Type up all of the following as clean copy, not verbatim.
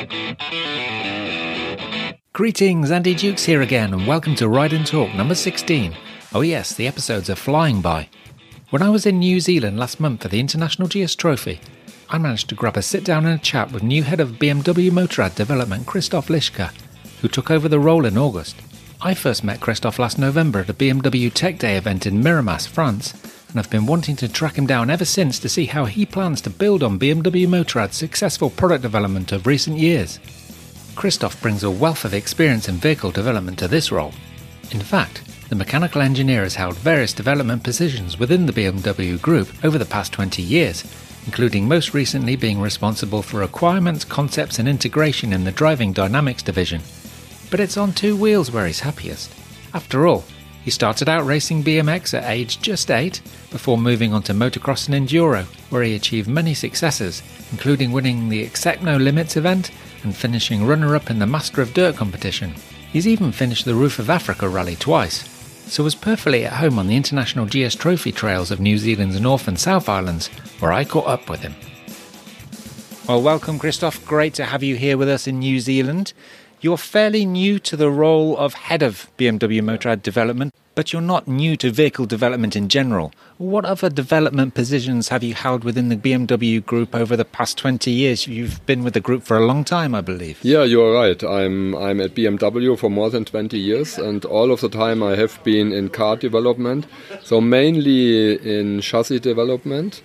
Greetings, Andy Dukes here again, and welcome to Ride and Talk number 16. Oh yes, the episodes are flying by. When I was in New Zealand last month for the International GS Trophy, I managed to grab a sit down and a chat with new head of BMW Motorrad development Christoph Lischka, who took over the role in August. I first met Christoph last November at a BMW Tech Day event in Miramas, France, and I've been wanting to track him down ever since to see how he plans to build on BMW Motorrad's successful product development of recent years. Christoph brings a wealth of experience in vehicle development to this role. In fact, the mechanical engineer has held various development positions within the BMW Group over the past 20 years, including most recently being responsible for requirements, concepts and integration in the driving dynamics division. But it's on two wheels where he's happiest. After all, he started out racing BMX at age just 8, before moving on to motocross and enduro, where he achieved many successes, including winning the Exec No Limits event and finishing runner-up in the Master of Dirt competition. He's even finished the Roof of Africa rally twice, so was perfectly at home on the International GS Trophy trails of New Zealand's North and South Islands, where I caught up with him. Well, welcome Christoph, great to have you here with us in New Zealand. You're fairly new to the role of head of BMW Motorrad development, but you're not new to vehicle development in general. What other development positions have you held within the BMW Group over the past 20 years? You've been with the group for a long time, I believe. Yeah, you're right. I'm at BMW for more than 20 years, and all of the time I have been in car development, so mainly in chassis development.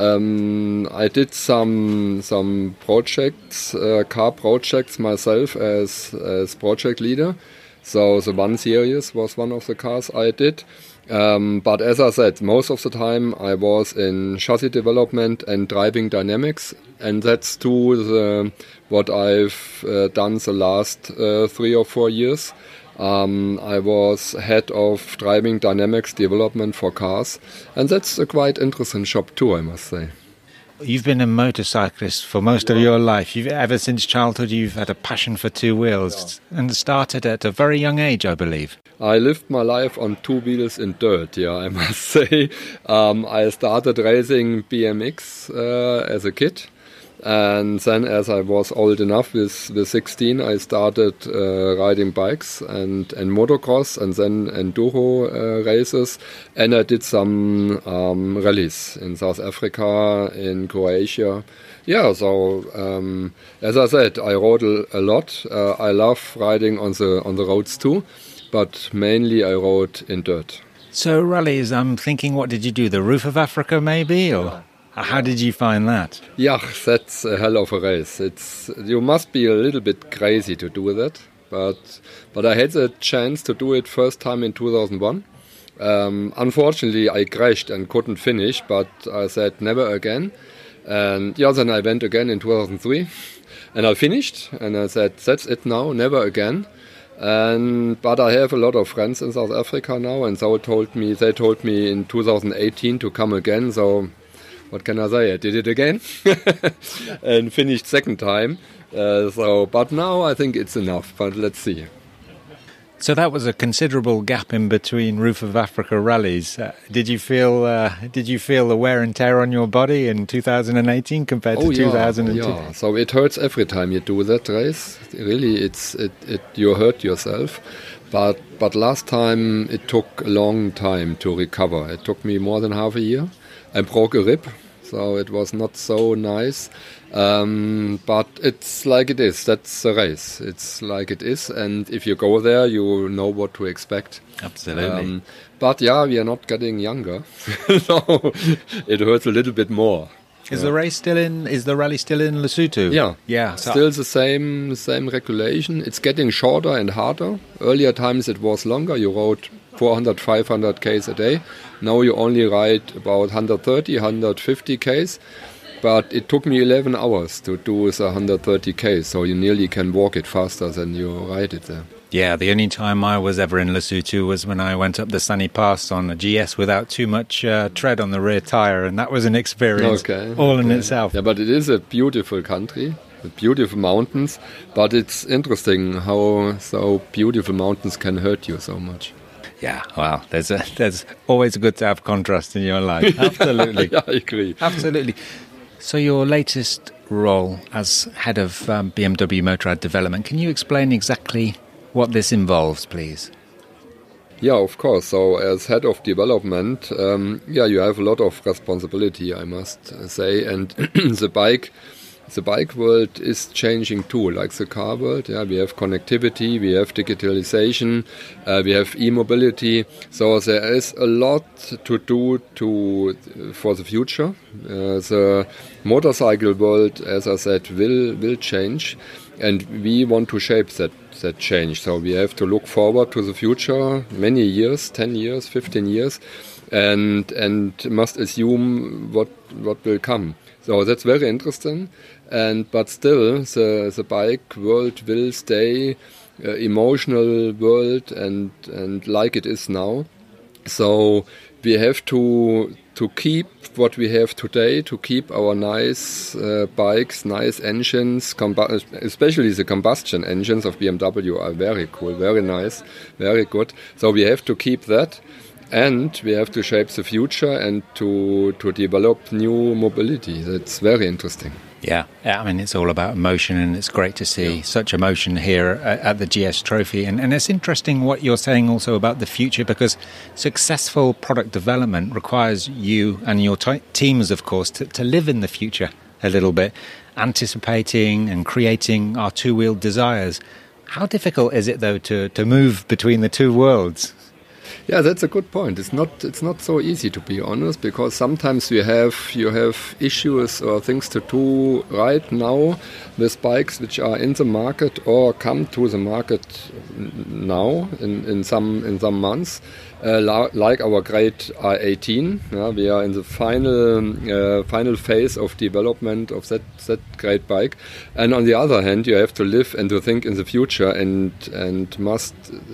I did some projects, car projects myself as project leader. So the 1 Series was one of the cars I did. But as I said, most of the time I was in chassis development and driving dynamics, and that's what I've done the last 3 or 4 years. I was head of driving dynamics development for cars, and that's a quite interesting job too, I must say. You've been a motorcyclist for most of your life. Ever since childhood you've had a passion for two wheels, and started at a very young age, I believe. I lived my life on 2 wheels in dirt, yeah, I must say. I started racing BMX as a kid. And then as I was old enough, with 16, I started riding bikes and motocross and then enduro races. And I did some rallies in South Africa, in Croatia. Yeah, so as I said, I rode a lot. I love riding on the roads too, but mainly I rode in dirt. So rallies, I'm thinking, what did you do? The Roof of Africa maybe? Or how did you find that? Yeah, that's a hell of a race. You must be a little bit crazy to do that, but I had the chance to do it first time in 2001. Unfortunately, I crashed and couldn't finish, but I said never again. And yeah, then I went again in 2003, and I finished, and I said that's it now, never again. But I have a lot of friends in South Africa now, and they told me in 2018 to come again. So what can I say? I did it again and finished second time. But now I think it's enough. But let's see. So that was a considerable gap in between Roof of Africa rallies. Did you feel the wear and tear on your body in 2018 compared to 2002? Yeah. So it hurts every time you do that race. Really, you hurt yourself. But last time it took a long time to recover. It took me more than half a year. I broke a rib, so it was not so nice. But it's like it is. That's a race. It's like it is. And if you go there, you know what to expect. Absolutely. But yeah, we are not getting younger. So it hurts a little bit more. Is the rally still in Lesotho? Yeah. Still the same regulation. It's getting shorter and harder. Earlier times it was longer. You rode 400, 500 Ks a day. Now you only ride about 130, 150 Ks. But it took me 11 hours to do the 130 Ks, so you nearly can walk it faster than you ride it there. Yeah, the only time I was ever in Lesotho was when I went up the Sunny Pass on a GS without too much tread on the rear tyre, and that was an experience in itself. Yeah, but it is a beautiful country, with beautiful mountains, but it's interesting how so beautiful mountains can hurt you so much. Yeah, well, there's always good to have contrast in your life. Absolutely. Yeah, I agree. Absolutely. So your latest role as head of BMW Motorrad development. Can you explain exactly what this involves, please? Yeah, of course. So as head of development, you have a lot of responsibility, I must say. And the bike world is changing too, like the car world. Yeah, we have connectivity, we have digitalization, we have e-mobility. So there is a lot to do for the future. The motorcycle world, as I said, will change, and we want to shape that change. So we have to look forward to the future, many years, 10 years, 15 years, and must assume what will come. So that's very interesting. But still, the bike world will stay emotional world and like it is now. So we have to keep what we have today, to keep our nice bikes, nice engines, especially the combustion engines of BMW are very cool, very nice, very good. So we have to keep that, and we have to shape the future and to develop new mobility. That's very interesting. Yeah, I mean, it's all about emotion, and it's great to see such emotion here at the GS Trophy. And it's interesting what you're saying also about the future, because successful product development requires you and your teams, of course, to live in the future a little bit, anticipating and creating our two-wheeled desires. How difficult is it, though, to move between the two worlds? Yeah, that's a good point. It's not so easy, to be honest, because sometimes you have issues or things to do right now with bikes which are in the market or come to the market now in some months. Like our great R18, we are in the final phase of development of that great bike. And on the other hand, you have to live and to think in the future and must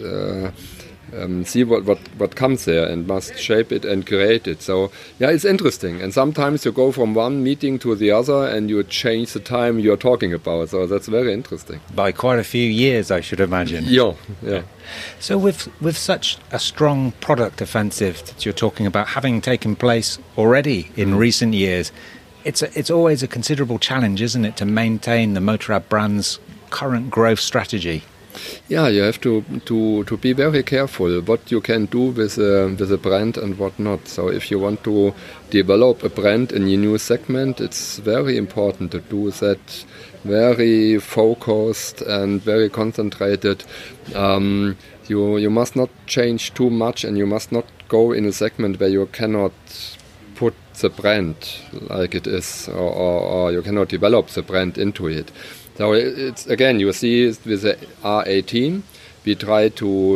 see what comes there and must shape it and create it. So yeah, it's interesting. And sometimes you go from one meeting to the other and you change the time you're talking about. So that's very interesting. By quite a few years, I should imagine. Yeah. So with such a strong product offensive that you're talking about having taken place already in recent years, it's always a considerable challenge, isn't it, to maintain the Motorrad brand's current growth strategy? Yeah, you have to be very careful what you can do with a brand and what not. So if you want to develop a brand in a new segment, it's very important to do that very focused and very concentrated. You must not change too much, and you must not go in a segment where you cannot put the brand like it is, or you cannot develop the brand into it. So it's again, you see with the R18, we try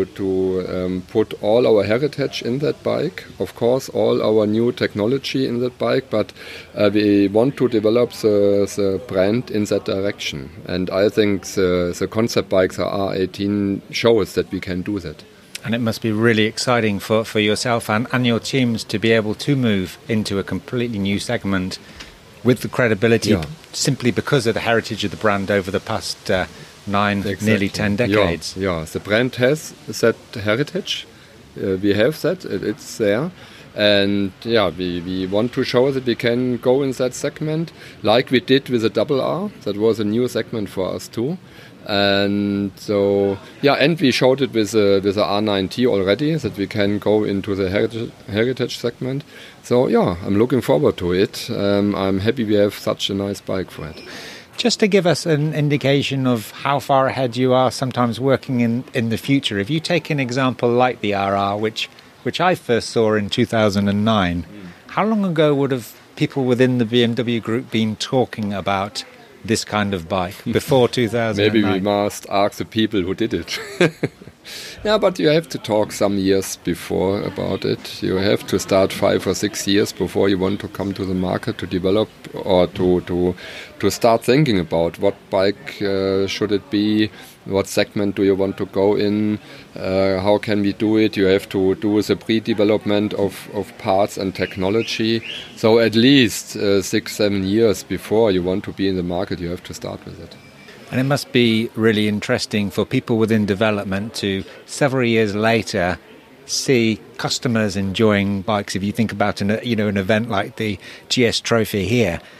to put all our heritage in that bike, of course, all our new technology in that bike, but we want to develop the brand in that direction. And I think the concept bikes, the R18, shows that we can do that. And it must be really exciting for yourself and your teams to be able to move into a completely new segment with the credibility, simply because of the heritage of the brand over the past 9, nearly 10 decades. Yeah, the brand has that heritage. We have that, it's there. And we want to show that we can go in that segment like we did with the Double R. That was a new segment for us too. And so, and we showed it with the R9T already, that we can go into the heritage segment. So, I'm looking forward to it. I'm happy we have such a nice bike for it. Just to give us an indication of how far ahead you are sometimes working in the future, if you take an example like the RR, which I first saw in 2009, how long ago would have people within the BMW group been talking about this kind of bike before 2009? Maybe we must ask the people who did it. Yeah, but you have to talk some years before about it. You have to start 5 or 6 years before you want to come to the market to develop or to start thinking about what bike should it be, what segment do you want to go in, how can we do it. You have to do the pre-development of parts and technology. So at least 6-7 years before you want to be in the market, you have to start with it. And it must be really interesting for people within development to, several years later, see customers enjoying bikes. If you think about an event like the GS Trophy here,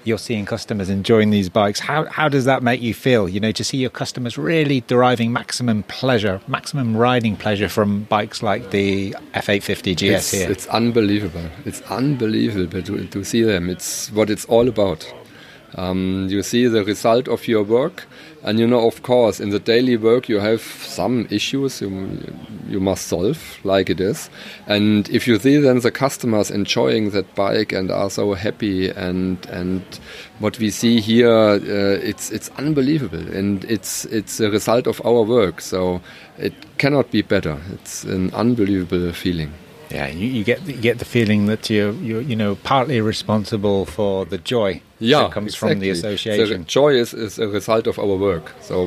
you're seeing customers enjoying these bikes. How does that make you feel? You know, to see your customers really deriving maximum riding pleasure from bikes like the F850 GS here. It's unbelievable. It's unbelievable to see them. It's what it's all about. You see the result of your work, and you know, of course, in the daily work you have some issues you must solve, like it is. And if you see then the customers enjoying that bike and are so happy, and what we see here, it's unbelievable, and it's a result of our work. So it cannot be better. It's an unbelievable feeling. Yeah, you get the feeling that you're partly responsible for the joy that comes from the association. The joy is a result of our work, so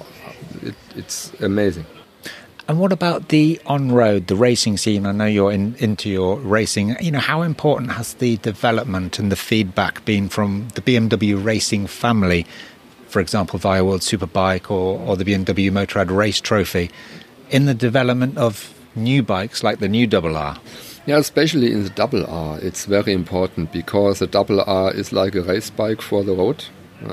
it's amazing. And what about the on-road, the racing scene? I know you're into your racing. You know, how important has the development and the feedback been from the BMW racing family, for example, via World Superbike or the BMW Motorrad Race Trophy, in the development of new bikes like the new RR? Yeah, especially in the RR, it's very important, because the RR is like a race bike for the road,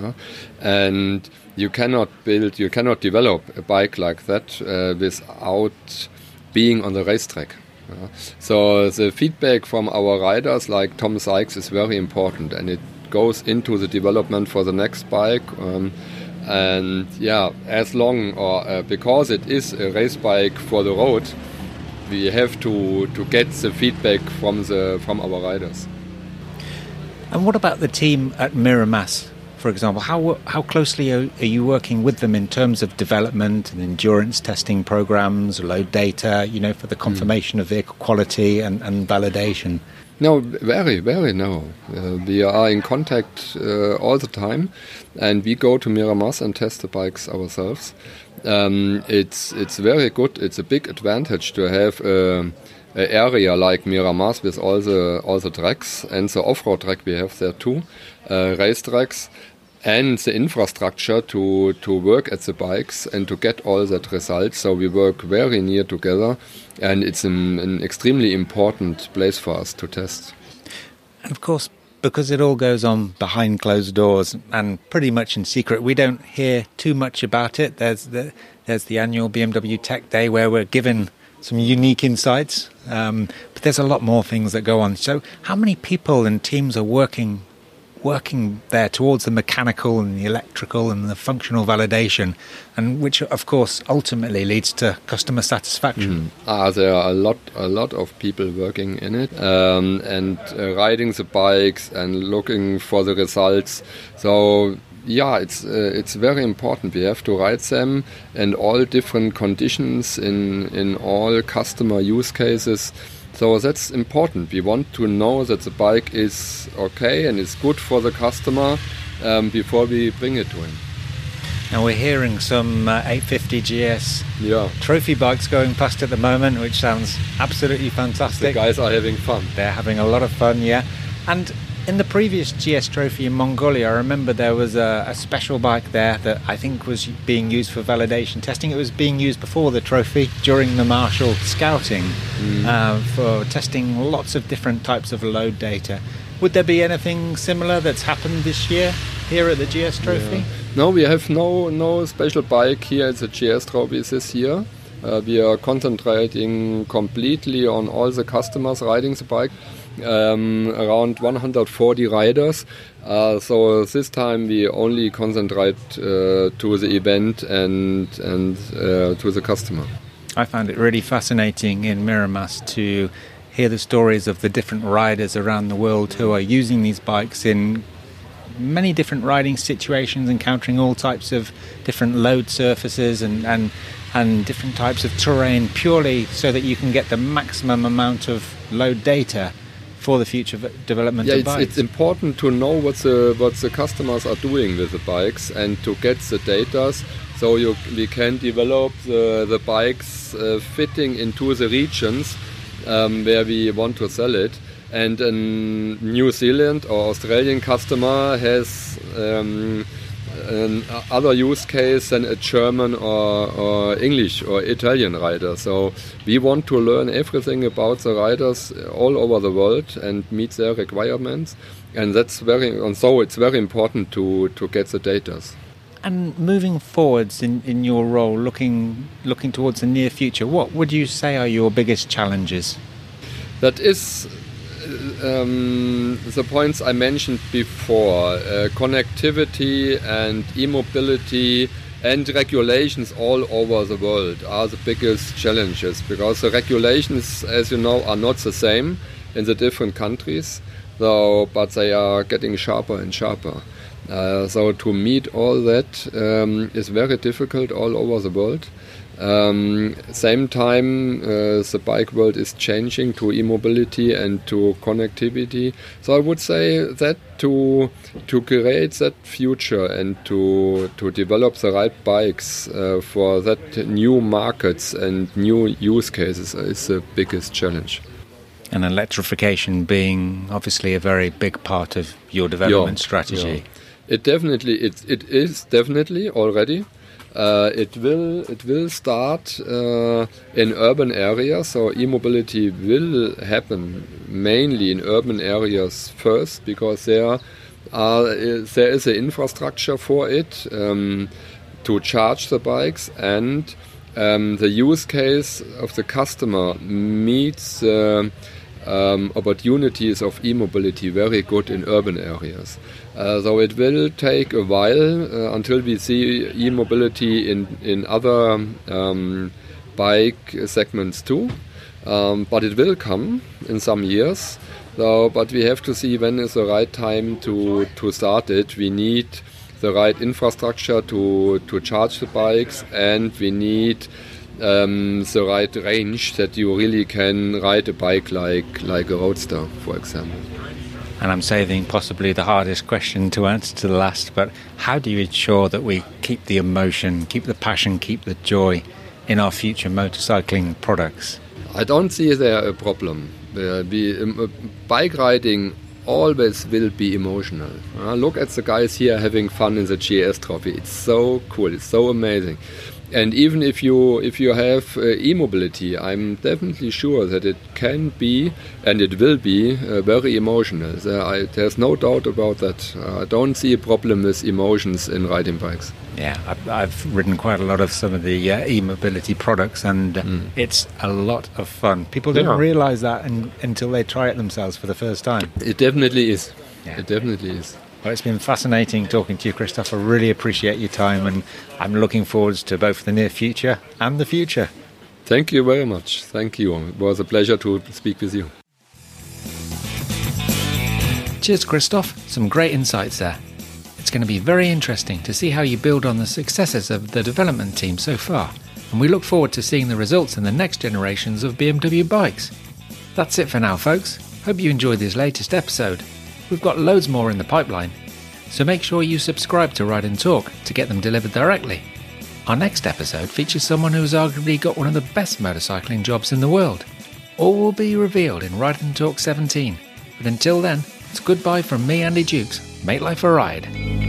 and you cannot develop a bike like that without being on the racetrack. So the feedback from our riders, like Tom Sykes, is very important, and it goes into the development for the next bike. And yeah, as long because it is a race bike for the road, we have to get the feedback from our riders. And what about the team at Miramas, for example? How closely are you working with them in terms of development and endurance testing programs, load data, you know, for the confirmation of vehicle quality and validation? No, very, very no. We are in contact all the time, and we go to Miramas and test the bikes ourselves. It's very good. It's a big advantage to have an area like Miramas with all the tracks, and the off-road track we have there too, race tracks, and the infrastructure to work at the bikes and to get all that results. So we work very near together, and it's an extremely important place for us to test. And of course, because it all goes on behind closed doors and pretty much in secret, we don't hear too much about it. There's the annual BMW Tech Day where we're given some unique insights, but there's a lot more things that go on. So how many people and teams are working there towards the mechanical and the electrical and the functional validation, and which of course ultimately leads to customer satisfaction? There are a lot of people working in it, and riding the bikes and looking for the results. So yeah, it's very important. We have to ride them in all different conditions, in all customer use cases. So that's important. We want to know that the bike is okay and is good for the customer before we bring it to him. Now we're hearing some 850 GS trophy bikes going past at the moment, which sounds absolutely fantastic. The guys are having fun. They're having a lot of fun, yeah. And in the previous GS Trophy in Mongolia, I remember there was a special bike there that I think was being used for validation testing. It was being used before the trophy during the Marshall Scouting for testing lots of different types of load data. Would there be anything similar that's happened this year here at the GS Trophy? Yeah. No, we have no special bike here at the GS Trophy this year. We are concentrating completely on all the customers riding the bike. Around 140 riders. So this time we only concentrate to the event and to the customer. I found it really fascinating in Miramas to hear the stories of the different riders around the world who are using these bikes in many different riding situations, encountering all types of different load surfaces and different types of terrain, purely so that you can get the maximum amount of load data for the future development of bikes. It's important to know what the customers are doing with the bikes and to get the data, so we can develop the bikes fitting into the regions where we want to sell it. And a New Zealand or Australian customer has other use case than a German or English or Italian rider. So we want to learn everything about the riders all over the world and meet their requirements, and so it's very important to get the data. And moving forwards in your role, looking towards the near future, what would you say are your biggest challenges? That is the points I mentioned before. Connectivity and e-mobility and regulations all over the world are the biggest challenges, because the regulations, as you know, are not the same in the different countries, but they are getting sharper and sharper. So to meet all that is very difficult all over the world. Same time, the bike world is changing to e-mobility and to connectivity. So I would say that to create that future and to develop the right bikes for that new markets and new use cases is the biggest challenge. And electrification being obviously a very big part of your development strategy. Yeah. It is definitely already. It will start in urban areas, so e-mobility will happen mainly in urban areas first, because there is an infrastructure for it to charge the bikes, and the use case of the customer meets opportunities of e-mobility very good in urban areas. So it will take a while until we see e-mobility in other bike segments too, but it will come in some years. But we have to see when is the right time to start it. We need the right infrastructure to charge the bikes, and we need the right range that you really can ride a bike like a roadster, for example. And I'm saving possibly the hardest question to answer to the last, but how do you ensure that we keep the emotion, keep the passion, keep the joy in our future motorcycling products? I don't see there a problem. Bike riding always will be emotional. Look at the guys here having fun in the GS Trophy. It's so cool, it's so amazing. And even if you have e-mobility, I'm definitely sure that it can be, and it will be, very emotional. There's no doubt about that. I don't see a problem with emotions in riding bikes. Yeah, I've ridden quite a lot of some of the e-mobility products, and it's a lot of fun. People don't realise that until they try it themselves for the first time. It definitely is. Yeah. It definitely is. Well, it's been fascinating talking to you, Christoph. I really appreciate your time, and I'm looking forward to both the near future and the future. Thank you very much. Thank you. It was a pleasure to speak with you. Cheers, Christoph. Some great insights there. It's going to be very interesting to see how you build on the successes of the development team so far, and we look forward to seeing the results in the next generations of BMW bikes. That's it for now, folks. Hope you enjoyed this latest episode. We've got loads more in the pipeline, so make sure you subscribe to Ride and Talk to get them delivered directly. Our next episode features someone who's arguably got one of the best motorcycling jobs in the world. All will be revealed in Ride and Talk 17, but until then, it's goodbye from me, Andy Dukes. Make life a ride.